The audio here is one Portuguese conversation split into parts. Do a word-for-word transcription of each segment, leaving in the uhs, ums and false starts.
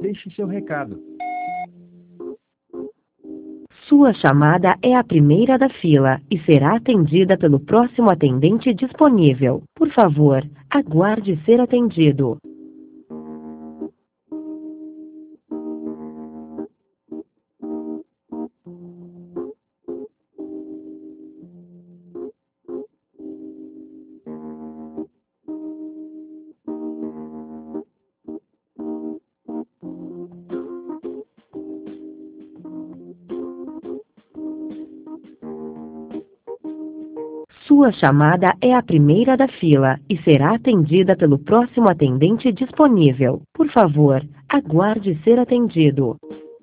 Deixe seu recado. Sua chamada é a primeira da fila e será atendida pelo próximo atendente disponível. Por favor, aguarde ser atendido. Sua chamada é a primeira da fila e será atendida pelo próximo atendente disponível. Por favor, aguarde ser atendido.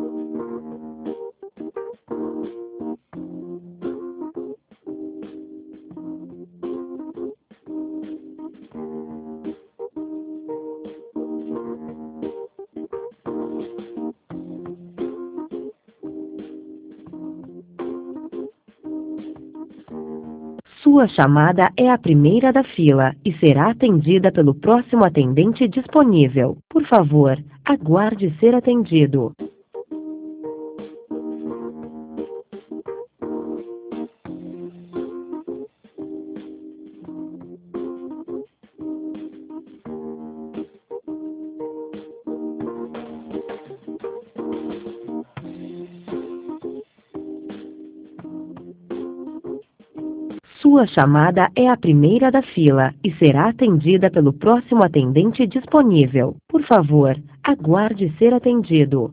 Sua chamada é a primeira da fila e será atendida pelo próximo atendente disponível. Por favor, aguarde ser atendido. Sua chamada é a primeira da fila e será atendida pelo próximo atendente disponível. Por favor, aguarde ser atendido.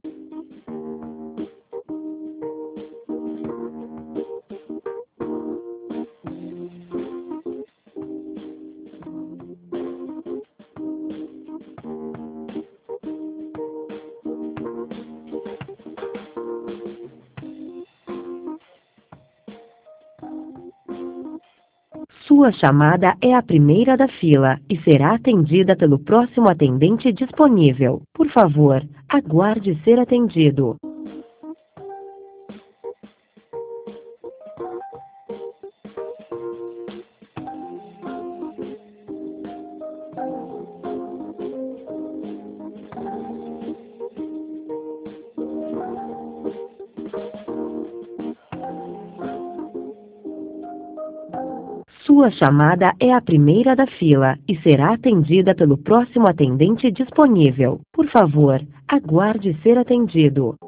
Sua chamada é a primeira da fila e será atendida pelo próximo atendente disponível. Por favor, aguarde ser atendido. Sua chamada é a primeira da fila e será atendida pelo próximo atendente disponível. Por favor, aguarde ser atendido.